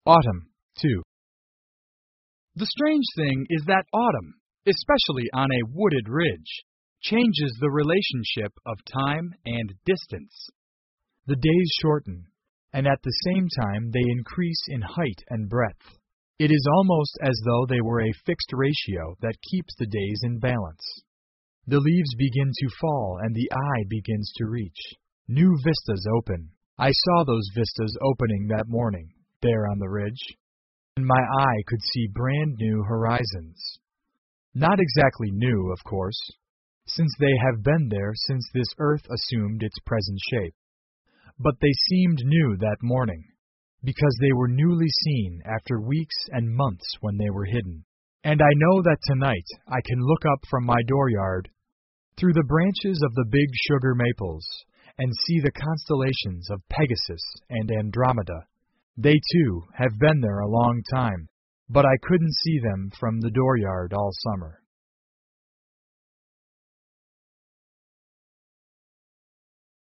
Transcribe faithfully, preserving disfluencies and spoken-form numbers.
Autumn, two. The strange thing is that autumn, especially on a wooded ridge, changes the relationship of time and distance. The days shorten, and at the same time they increase in height and breadth. It is almost as though they were a fixed ratio that keeps the days in balance. The leaves begin to fall and the eye begins to reach. New vistas open. I saw those vistas opening that morning, there on the ridge, and my eye could see brand new horizons. Not exactly new, of course, since they have been there since this earth assumed its present shape. But they seemed new that morning, because they were newly seen after weeks and months when they were hidden. And I know that tonight I can look up from my dooryard through the branches of the big sugar maples and see the constellations of Pegasus and Andromeda. They, too, have been there a long time, but I couldn't see them from the dooryard all summer.